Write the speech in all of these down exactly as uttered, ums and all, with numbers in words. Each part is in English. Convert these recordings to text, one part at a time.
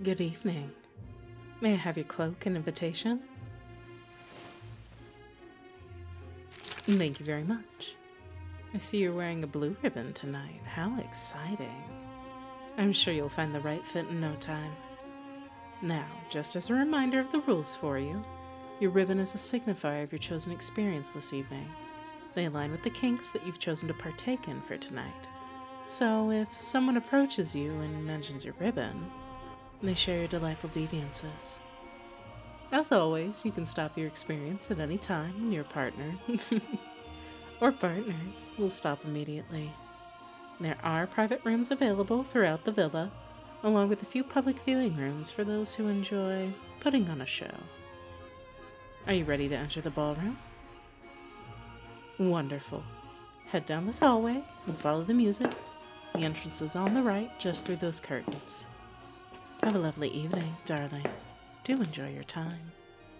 Good evening. May I have your cloak and invitation? Thank you very much. I see you're wearing a blue ribbon tonight. How exciting. I'm sure you'll find the right fit in no time. Now, just as a reminder of the rules for you, your ribbon is a signifier of your chosen experience this evening. They align with the kinks that you've chosen to partake in for tonight. So if someone approaches you and mentions your ribbon, they share your delightful deviances. As always, you can stop your experience at any time and your partner or partners will stop immediately. There are private rooms available throughout the villa, along with a few public viewing rooms for those who enjoy putting on a show. Are you ready to enter the ballroom? Wonderful. Head down this hallway and follow the music. The entrance is on the right, just through those curtains. Have a lovely evening, darling. Do enjoy your time.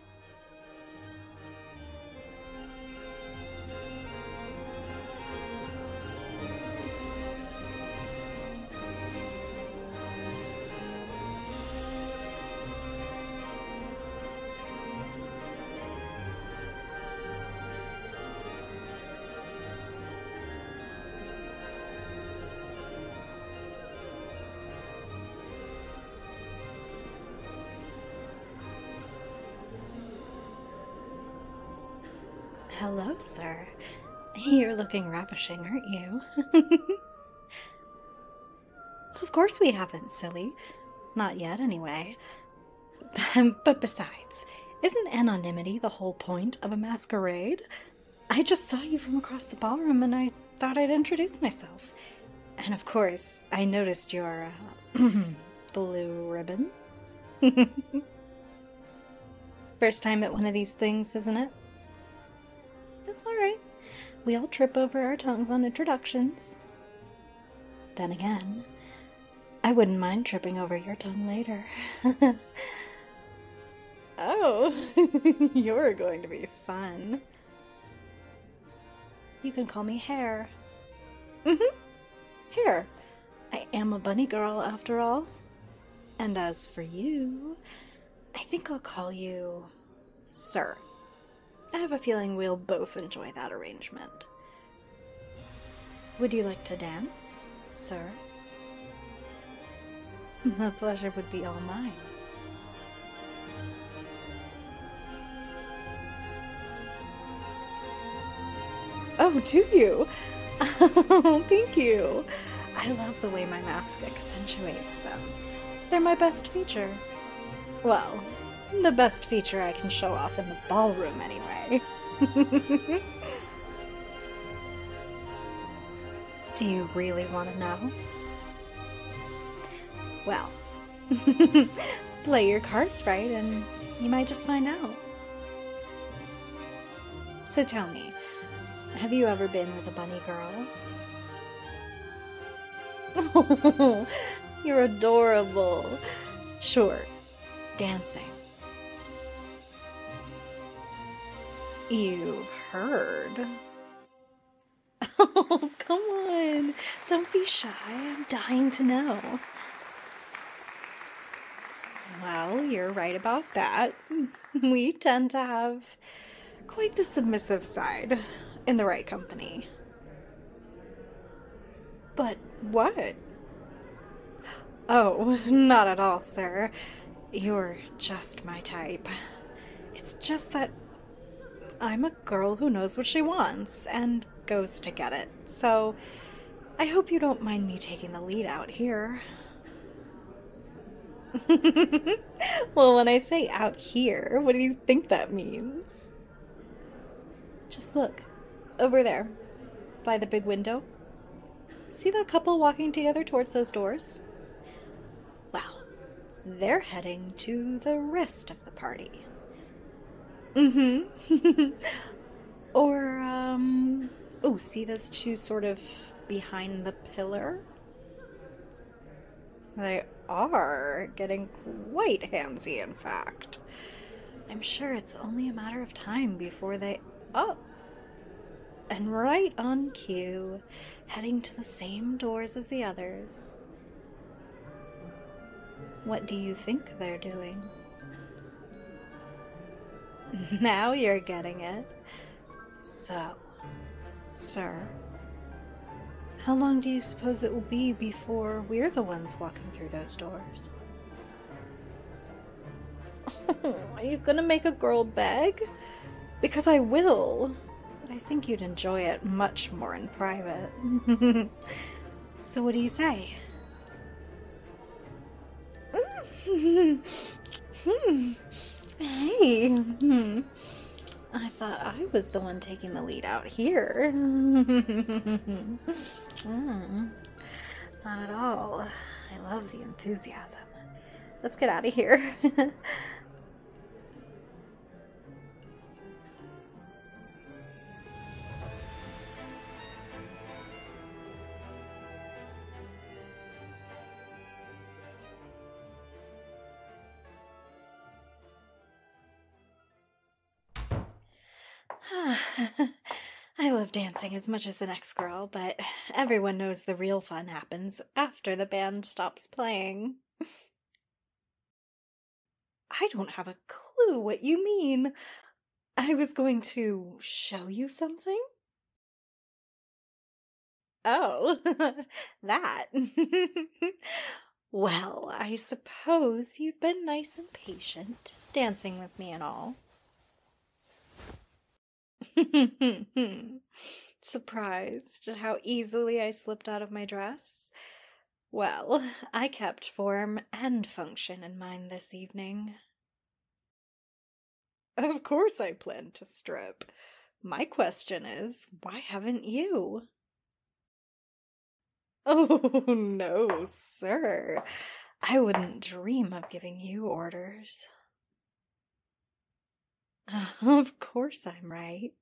Hello, sir. You're looking ravishing, aren't you? Of course we haven't, silly. Not yet, anyway. But besides, isn't anonymity the whole point of a masquerade? I just saw you from across the ballroom and I thought I'd introduce myself. And of course, I noticed your uh, blue ribbon. First time at one of these things, isn't it? That's alright. We all trip over our tongues on introductions. Then again, I wouldn't mind tripping over your tongue later. Oh, you're going to be fun. You can call me Hare. Mm-hmm. Hare. I am a bunny girl, after all. And as for you, I think I'll call you Sir. I have a feeling we'll both enjoy that arrangement. Would you like to dance, sir? The pleasure would be all mine. Oh, do you? Oh, thank you. I love the way my mask accentuates them. They're my best feature. Well, the best feature I can show off in the ballroom, anyway. Do you really want to know? Well, play your cards right and you might just find out. So tell me, have you ever been with a bunny girl? Oh, you're adorable. Sure, dancing. You've heard. Oh, come on. Don't be shy. I'm dying to know. Well, you're right about that. We tend to have quite the submissive side in the right company. But what? Oh, not at all, sir. You're just my type. It's just that I'm a girl who knows what she wants and goes to get it. So I hope you don't mind me taking the lead out here. Well, when I say out here, what do you think that means? Just look. Over there. By the big window. See that couple walking together towards those doors? Well, they're heading to the rest of the party. Mm-hmm. Or, um... oh, see those two sort of behind the pillar? They are getting quite handsy, in fact. I'm sure it's only a matter of time before they... Oh! And right on cue, heading to the same doors as the others. What do you think they're doing? Now you're getting it. So, sir, how long do you suppose it will be before we're the ones walking through those doors? Are you gonna make a girl beg? Because I will, but I think you'd enjoy it much more in private. So what do you say? Hey, hmm. I thought I was the one taking the lead out here. mm. Not at all. I love the enthusiasm. Let's get out of here. I love dancing as much as the next girl, but everyone knows the real fun happens after the band stops playing. I don't have a clue what you mean. I was going to show you something? Oh, that. Well, I suppose you've been nice and patient, dancing with me and all. Surprised at how easily I slipped out of my dress? Well, I kept form and function in mind this evening. Of course I plan to strip. My question is, why haven't you? Oh, no, sir. I wouldn't dream of giving you orders. Of course I'm right.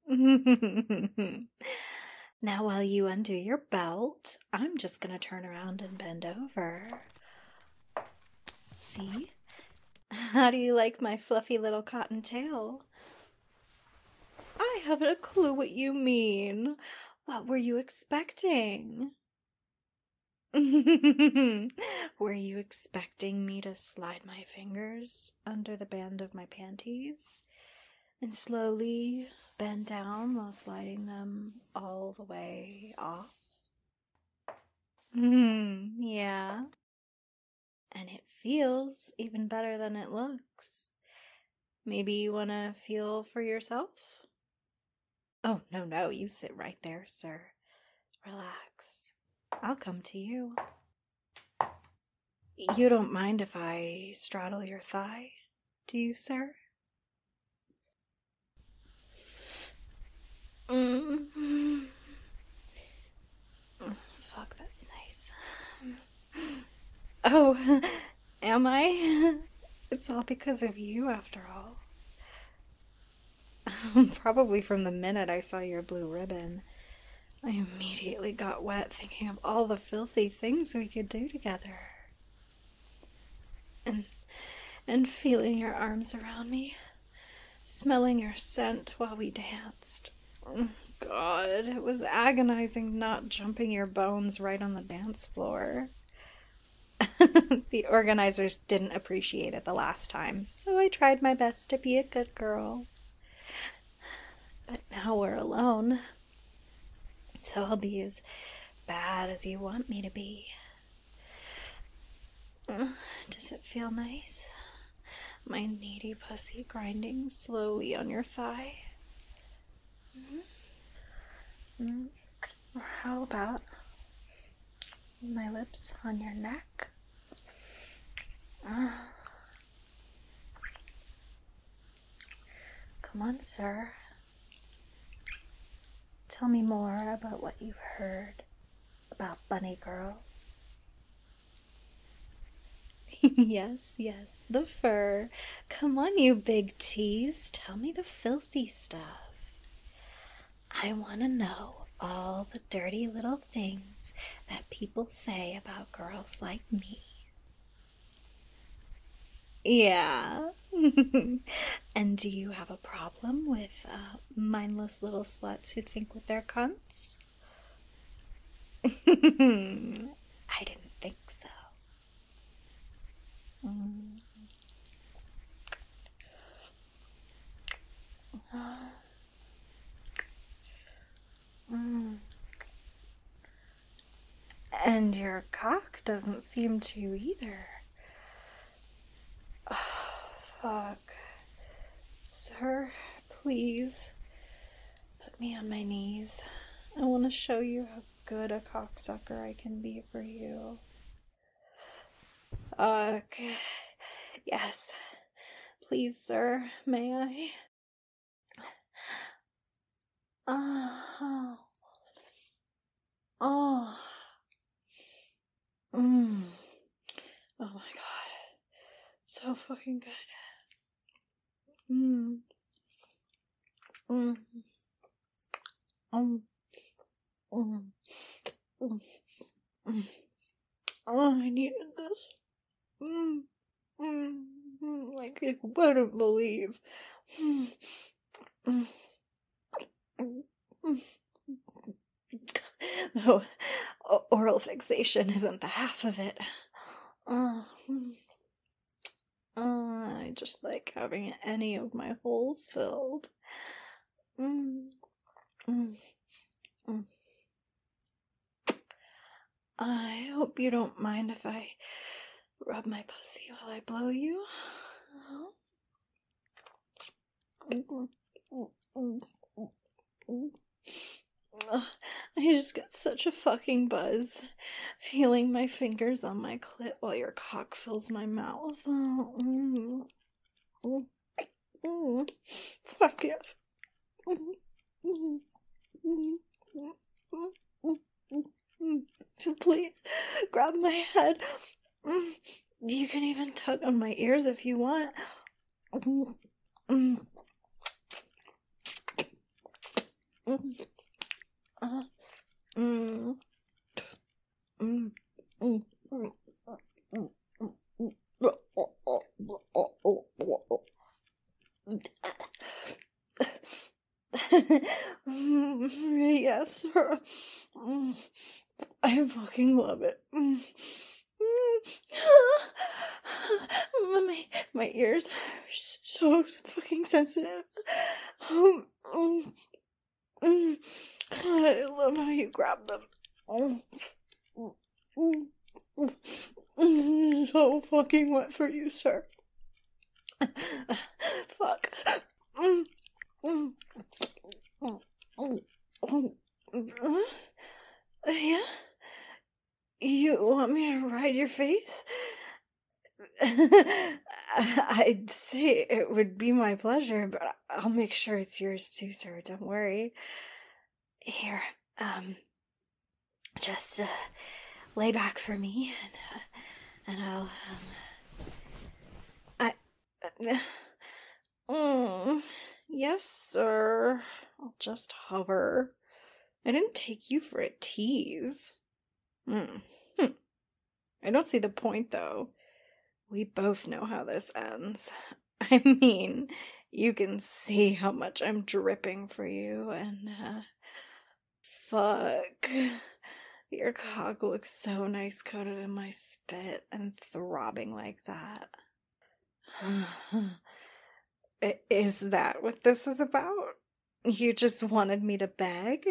Now while you undo your belt, I'm just gonna turn around and bend over. See? How do you like my fluffy little cotton tail? I haven't a clue what you mean. What were you expecting? Were you expecting me to slide my fingers under the band of my panties and slowly bend down while sliding them all the way off? Hmm, yeah. And it feels even better than it looks. Maybe you want to feel for yourself? Oh, no, no, you sit right there, sir. Relax. I'll come to you. You don't mind if I straddle your thigh, do you, sir? Mm-hmm. Fuck, that's nice. Oh, am I? It's all because of you, after all. Probably from the minute I saw your blue ribbon. I immediately got wet thinking of all the filthy things we could do together. And, and feeling your arms around me, smelling your scent while we danced. God, it was agonizing not jumping your bones right on the dance floor. The organizers didn't appreciate it the last time, so I tried my best to be a good girl. But now we're alone, so I'll be as bad as you want me to be. Does it feel nice? My needy pussy grinding slowly on your thigh? Mm-hmm. Mm-hmm. Or how about my lips on your neck? Uh. Come on, sir. Tell me more about what you've heard about bunny girls. Yes, yes, the fur. Come on, you big tease. Tell me the filthy stuff. I want to know all the dirty little things that people say about girls like me. Yeah. And do you have a problem with uh, mindless little sluts who think with their cunts? I didn't think so. Mm. Mm. And your cock doesn't seem to either. Oh, fuck. Sir, please put me on my knees. I want to show you how good a cocksucker I can be for you. Fuck. Yes. Please, sir, may I? Oh. Oh. Mm. Oh my god. So fucking good. Mm. Mm. Um. Mm. Mm. Mm. Oh, I needed this. Mm. Mm. Mm. Like I wouldn't believe. Mm. Mm. Mm. Though oral fixation isn't the half of it. Uh, uh, I just like having any of my holes filled. Mm, mm, mm. I hope you don't mind if I rub my pussy while I blow you. I just got such a fucking buzz feeling my fingers on my clit while your cock fills my mouth. Oh, mm. Mm. Mm. Fuck yeah. Mm. Mm. Mm. Please grab my head. Mm. You can even tug on my ears if you want. Mm. Mm. Mm. Uh. Mm. Mm. Mm. Yes, sir. I fucking love it. My, my ears are so fucking sensitive. Um, um, um, God, I love how you grab them. Um, um, um, so fucking wet for you, sir. Fuck. Um, um, um, um, um, uh, yeah? You want me to ride your face? I'd say it would be my pleasure, but I'll make sure it's yours too, sir. Don't worry. Here, um, just uh, lay back for me, and uh, and I'll um, I. Uh, mm, yes, sir. I'll just hover. I didn't take you for a tease. Hmm. Hm. I don't see the point, though. We both know how this ends. I mean, you can see how much I'm dripping for you, and, uh, fuck. Your cock looks so nice coated in my spit and throbbing like that. Is that what this is about? You just wanted me to beg?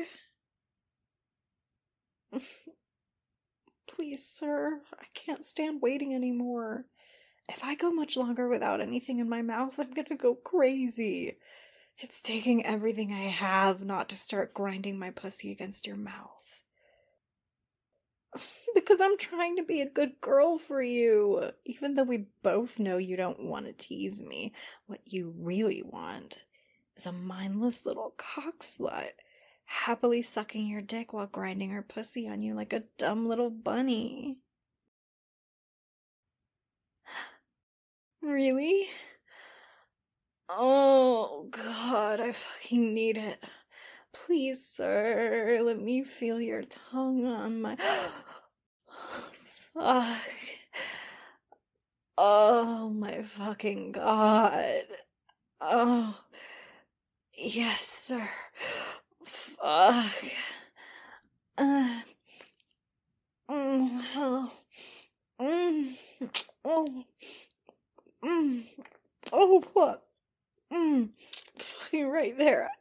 Please, sir, I can't stand waiting anymore. If I go much longer without anything in my mouth, I'm gonna go crazy. It's taking everything I have not to start grinding my pussy against your mouth. Because I'm trying to be a good girl for you. Even though we both know you don't want to tease me, what you really want is a mindless little cock slut happily sucking your dick while grinding her pussy on you like a dumb little bunny. Really? Oh, God, I fucking need it. Please, sir, let me feel your tongue on my... Fuck. Oh, my fucking God. Oh, yes, sir. Fuck. Uh, mm, oh, mm, oh.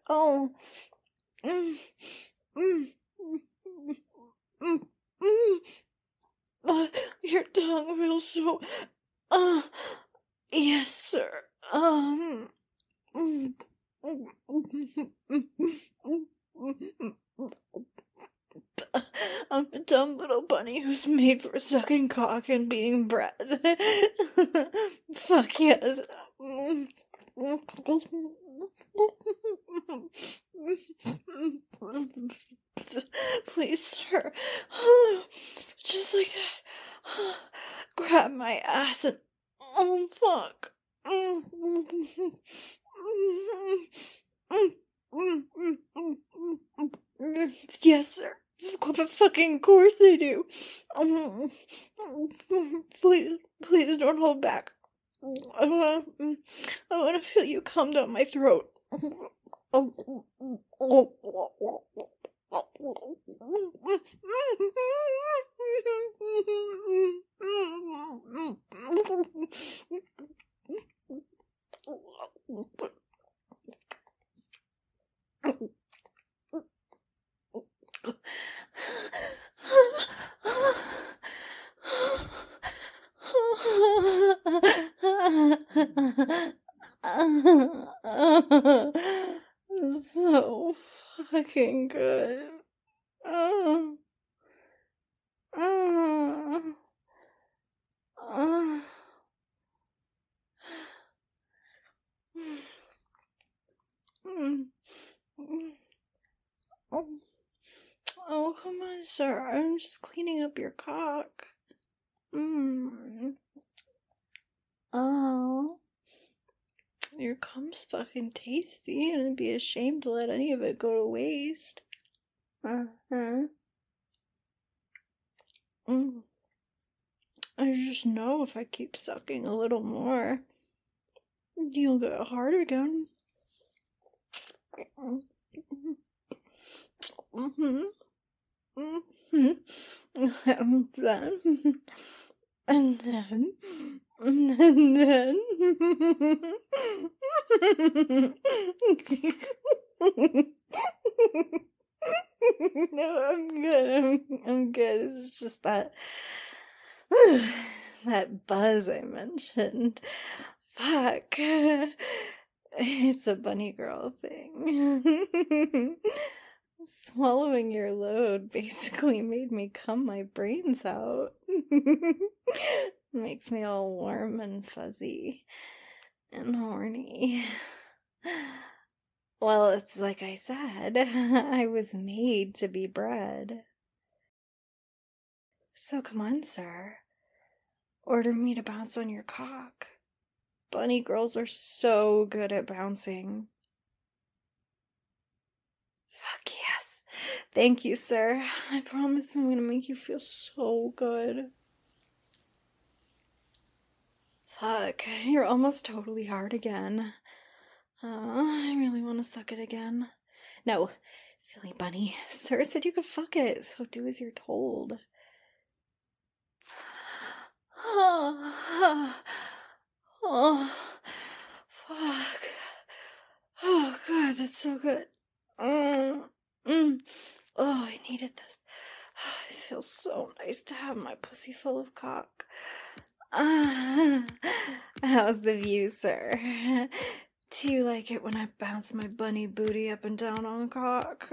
Oh. Mm. Mm. Mm. Mm. Uh, your tongue feels so... Uh, yes, sir. Um... Mm. I'm a dumb little bunny who's made for sucking cock and being bred. Fuck yes. Please, sir. Just like that. Grab my ass and... Oh, fuck. Yes, sir. Of fucking course I do. Please, please don't hold back. I want, I want to feel you come down my throat. So fucking good. Uh, uh, uh. Oh, come on, sir. I'm just cleaning up your cock. Mm. Oh. Your cum's fucking tasty, and I'd be ashamed to let any of it go to waste. Uh-huh. Mm. I just know if I keep sucking a little more, you'll get hard again. Mm-hmm. Mm-hmm. And then... And then... And then... No, I'm good. I'm, I'm good. It's just that... that buzz I mentioned. Fuck. It's a bunny girl thing. Swallowing your load basically made me cum my brains out. Makes me all warm and fuzzy and horny. Well, it's like I said, I was made to be bred. So come on, sir. Order me to bounce on your cock. Bunny girls are so good at bouncing. Fuck yes. Thank you, sir. I promise I'm gonna make you feel so good. Fuck, you're almost totally hard again. Uh, I really want to suck it again. No, silly bunny. Sir said you could fuck it, so do as you're told. Oh, oh, fuck. Oh, God, that's so good. Mm, mm. Oh, I needed this. It feels so nice to have my pussy full of cock. Uh, how's the view, sir? Do you like it when I bounce my bunny booty up and down on cock?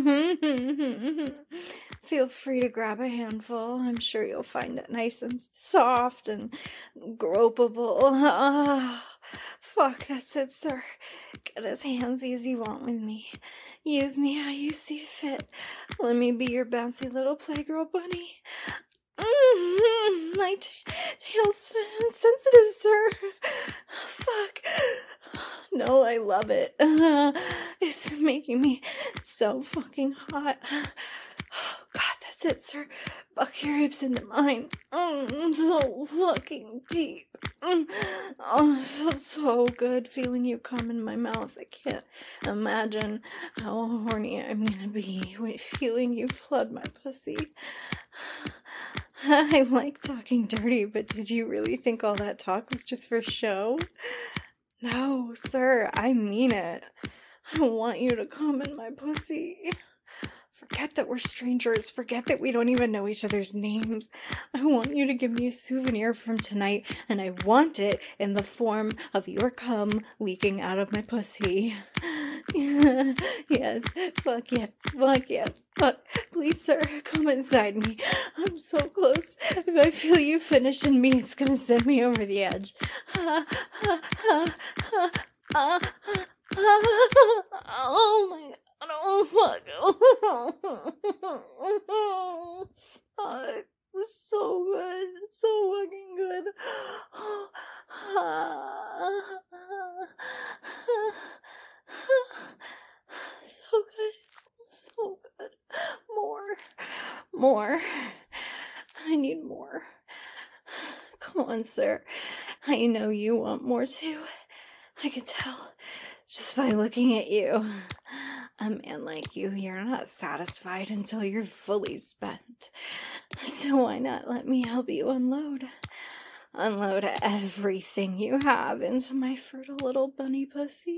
Feel free to grab a handful. I'm sure you'll find it nice and soft and gropable. Ah, fuck, that's it, sir. Get as handsy as you want with me. Use me how you see fit. Let me be your bouncy little playgirl bunny. Mm-hmm. My t- tail's sensitive, sir. Fuck. No, I love it. Uh, it's making me so fucking hot. Oh, God, that's it, sir. Buck your hips into mine. Mm, so fucking deep. Mm. Oh, it feels so good feeling you come in my mouth. I can't imagine how horny I'm gonna be when feeling you flood my pussy. I like talking dirty, but did you really think all that talk was just for show? No, sir, I mean it. I want you to come in my pussy. Forget that we're strangers. Forget that we don't even know each other's names. I want you to give me a souvenir from tonight, and I want it in the form of your cum leaking out of my pussy. Yes, fuck yes, fuck yes, fuck. Please, sir, come inside me. I'm so close. If I feel you finishing me, it's gonna send me over the edge. Oh my god. Oh, fuck. Oh, it's so good. So fucking good. So good. So good. More. More. I need more. Come on, sir. I know you want more too. I can tell just by looking at you. A man like you, you're not satisfied until you're fully spent. So why not let me help you unload? Unload everything you have into my fertile little bunny pussy.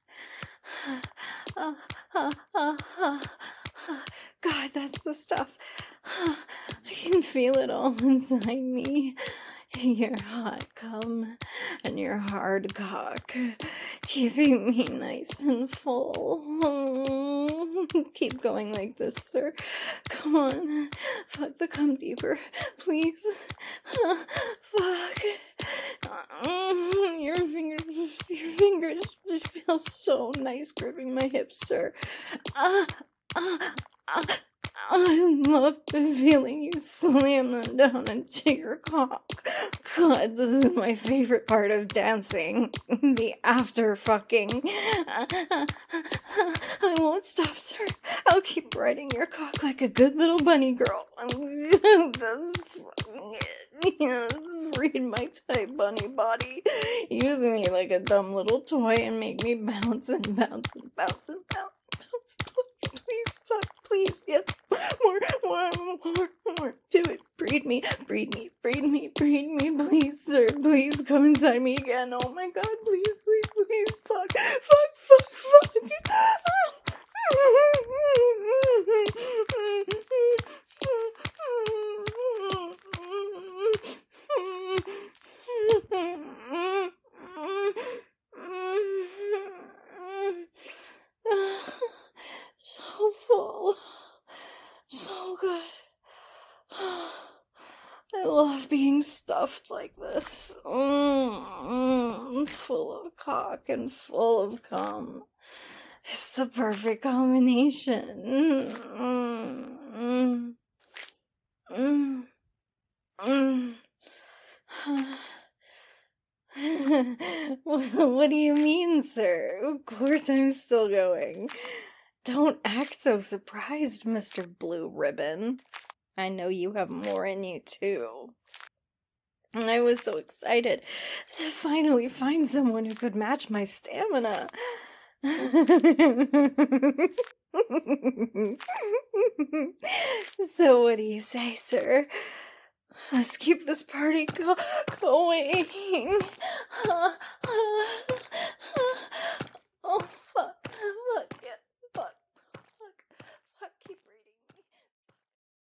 Uh, uh, uh, uh, uh. God, that's the stuff. I can feel it all inside me. Your hot cum and your hard cock, keeping me nice and full. Keep going like this, sir. Come on. Fuck the cum deeper, please. Fuck. Your fingers, your fingers just feel so nice gripping my hips, sir. Ah, ah, ah. I love the feeling you slam them down into your cock. God, this is my favorite part of dancing. The after fucking. I won't stop, sir. I'll keep riding your cock like a good little bunny girl. That's fucking it. Yes, read my tight bunny body. Use me like a dumb little toy and make me bounce and bounce and bounce and bounce and bounce. Please, fuck, please, yes. More, more, more, more. Do it. Breed me, breed me, breed me, breed me, please, sir. Please come inside me again. Oh my god, please, please, please. Fuck, fuck, fuck, fuck. So full. So good. I love being stuffed like this. Mm, full of cock and full of cum. It's the perfect combination. Mm, mm, mm, mm. What do you mean, sir? Of course I'm still going. Don't act so surprised, Mister Blue Ribbon. I know you have more in you, too. I was so excited to finally find someone who could match my stamina. So what do you say, sir? Let's keep this party go- going. Oh, fuck. Fuck, yes.